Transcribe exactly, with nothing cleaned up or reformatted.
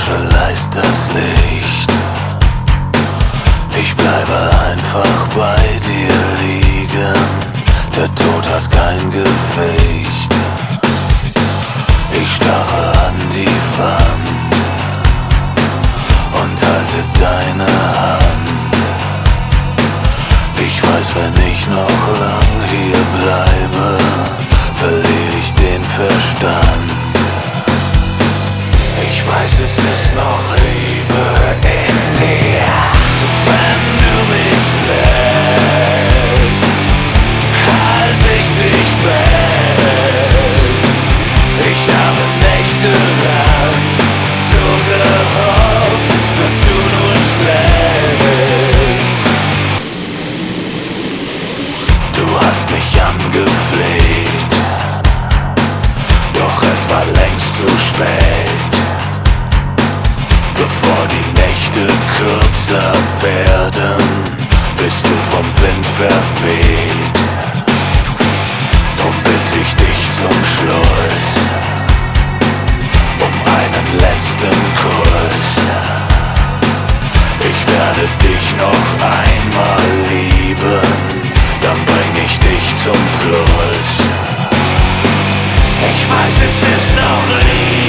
verleihst das Licht. Ich bleibe einfach bei dir liegen. Der Tod hat kein Gewicht. Ich starre an die Wand und halte deine Hand. Ich weiß, wenn ich noch lang hier bleibe, verliere ich den Verstand. Ich weiß, es ist noch Liebe in dir. Wenn du mich lässt, halt ich dich fest. Ich habe nächtelang so gehofft, dass du nur schläfst. Du hast mich angefleht, doch es war längst zu spät. Bevor die Nächte kürzer werden, bist du vom Wind verweht. Drum bitte ich dich zum Schluss um einen letzten Kuss. Ich werde dich noch einmal lieben, dann bring ich dich zum Fluss. Ich weiß, es ist noch Liebe.